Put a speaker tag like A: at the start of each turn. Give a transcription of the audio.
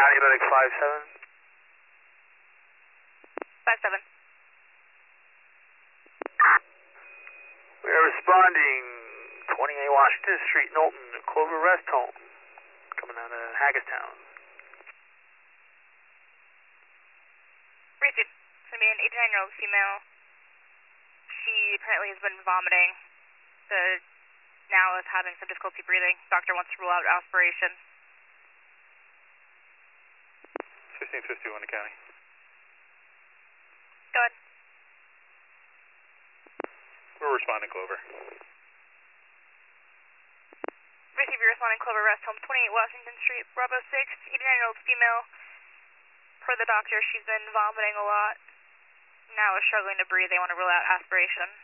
A: County Medic 57.
B: 57.
A: We are responding 28 Washington Street, Knowlton, Clover Rest Home, coming out of Hagerstown.
B: Received. It's going to be an 89-year-old female. She apparently has been vomiting. Now is having some difficulty breathing. Doctor wants to rule out aspiration.
C: 1651 to County.
B: Go ahead.
C: We're responding, Clover.
B: Receive, you're responding Clover Rest Home, 28 Washington Street, Bravo 6, 89-year-old female. Per the doctor, she's been vomiting a lot. Now is struggling to breathe. They want to rule out aspiration.